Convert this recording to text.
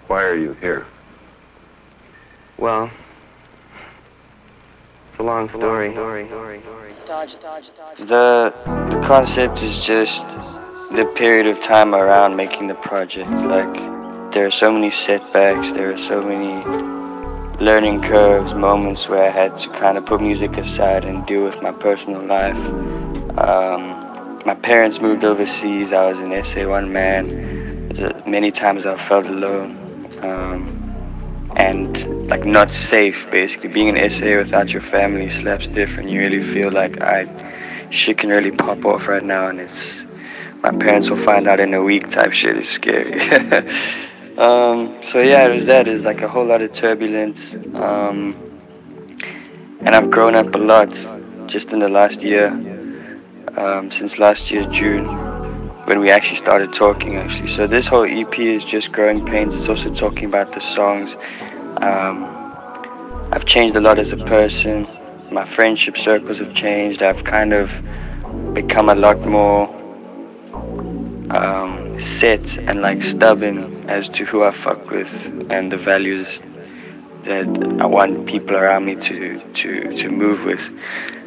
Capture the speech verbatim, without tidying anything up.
Why are you here? Well, it's a long story. The, the concept is just the period of time around making the project. Like, there are so many setbacks, there are so many learning curves, moments where I had to kind of put music aside and deal with my personal life. Um, my parents moved overseas, I was an S A one man. Many times I felt alone. Um, and like not safe, basically. Being an S A without your family slaps different. You really feel like I shit can really pop off right now, and it's my parents will find out in a week type shit. Is scary. um, so yeah, it was that. It was like a whole lot of turbulence, um, and I've grown up a lot just in the last year. Um, since last year June, when we actually started talking actually. So this whole E P is just Growing Pains. It's also talking about the songs. Um, I've changed a lot as a person. My friendship circles have changed. I've kind of become a lot more um, set and like stubborn as to who I fuck with and the values that I want people around me to, to, to move with.